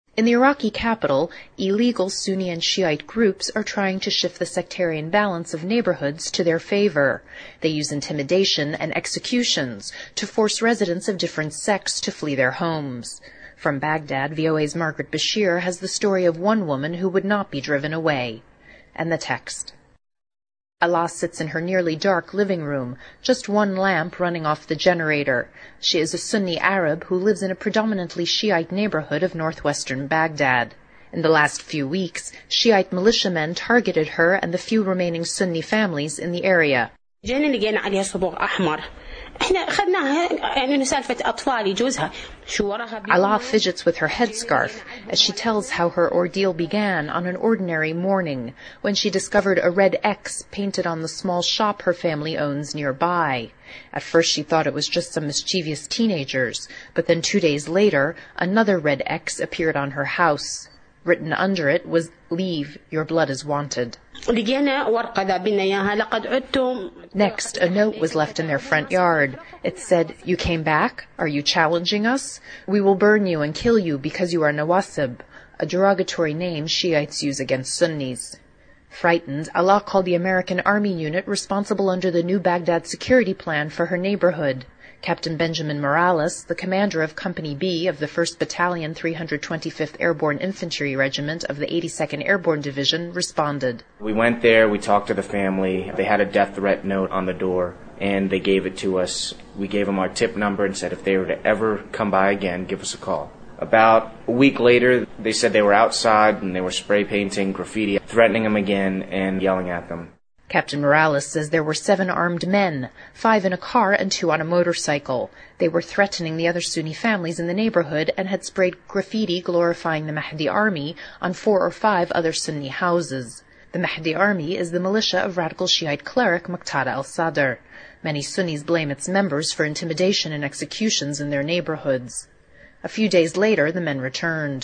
In the Iraqi capital, illegal Sunni and Shiite groups are trying to shift the sectarian balance of neighborhoods to their favor. They use intimidation and executions to force residents of different sects to flee their homes. From Baghdad, VOA's Margaret Bashir has the story of one woman who would not be driven away. And the text. Alaa sits in her nearly dark living room, just one lamp running off the generator. She is a Sunni Arab who lives in a predominantly Shiite neighborhood of northwestern Baghdad. In the last few weeks, Shiite militiamen targeted her and the few remaining Sunni families in the area. Alaa fidgets with her headscarf as she tells how her ordeal began on an ordinary morning when she discovered a red X painted on the small shop her family owns nearby. At first she thought it was just some mischievous teenagers, but then 2 days later another red X appeared on her house. Written under it was, "Leave, your blood is wanted." Next, a note was left in their front yard. It said, "You came back? Are you challenging us? We will burn you and kill you because you are Nawasib," a derogatory name Shiites use against Sunnis. Frightened, Alaa called the American Army unit responsible under the new Baghdad security plan for her neighborhood. Captain Benjamin Morales, the commander of Company B of the 1st Battalion 325th Airborne Infantry Regiment of the 82nd Airborne Division, responded. We went there, we talked to the family. They had a death threat note on the door, and they gave it to us. We gave them our tip number and said if they were to ever come by again, give us a call. About a week later, they said they were outside and they were spray painting graffiti, threatening them again and yelling at them. Captain Morales says there were 7 armed men, 5 in a car and 2 on a motorcycle. They were threatening the other Sunni families in the neighborhood and had sprayed graffiti glorifying the Mahdi Army on 4 or 5 other Sunni houses. The Mahdi Army is the militia of radical Shiite cleric Muqtada al-Sadr. Many Sunnis blame its members for intimidation and executions in their neighborhoods. A few days later, the men returned.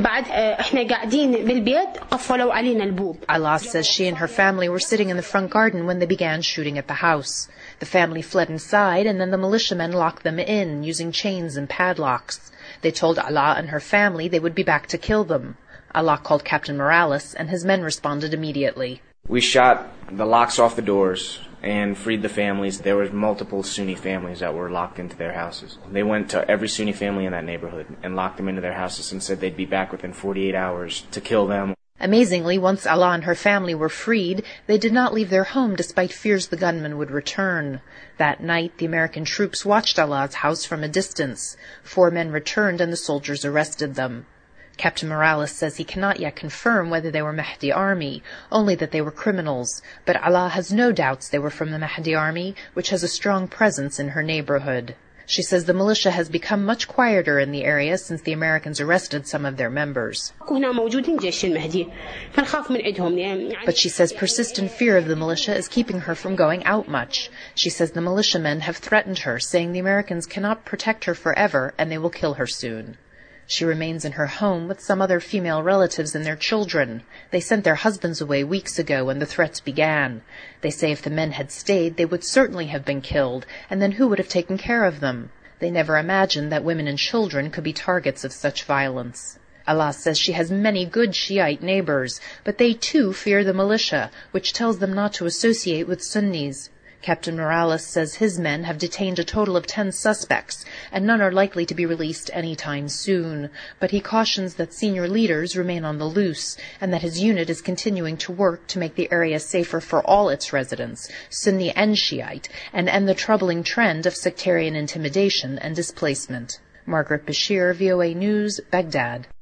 Alaa says she and her family were sitting in the front garden when they began shooting at the house. The family fled inside, and then the militiamen locked them in, using chains and padlocks. They told Alaa and her family they would be back to kill them. Alaa called Captain Morales, and his men responded immediately. We shot the locks off the doors and freed the families. There were multiple Sunni families that were locked into their houses. They went to every Sunni family in that neighborhood and locked them into their houses and said they'd be back within 48 hours to kill them. Amazingly, once Alaa and her family were freed, they did not leave their home despite fears the gunmen would return. That night, the American troops watched Alaa's house from a distance. 4 men returned and the soldiers arrested them. Captain Morales says he cannot yet confirm whether they were Mahdi Army, only that they were criminals, but Alaa has no doubts they were from the Mahdi Army, which has a strong presence in her neighborhood. She says the militia has become much quieter in the area since the Americans arrested some of their members. But she says persistent fear of the militia is keeping her from going out much. She says the militiamen have threatened her, saying the Americans cannot protect her forever and they will kill her soon. She remains in her home with some other female relatives and their children. They sent their husbands away weeks ago when the threats began. They say if the men had stayed, they would certainly have been killed, and then who would have taken care of them? They never imagined that women and children could be targets of such violence. Alaa says she has many good Shiite neighbors, but they too fear the militia, which tells them not to associate with Sunnis. Captain Morales says his men have detained a total of 10 suspects, and none are likely to be released any time soon. But he cautions that senior leaders remain on the loose, and that his unit is continuing to work to make the area safer for all its residents, Sunni and Shiite, and end the troubling trend of sectarian intimidation and displacement. Margaret Bashir, VOA News, Baghdad.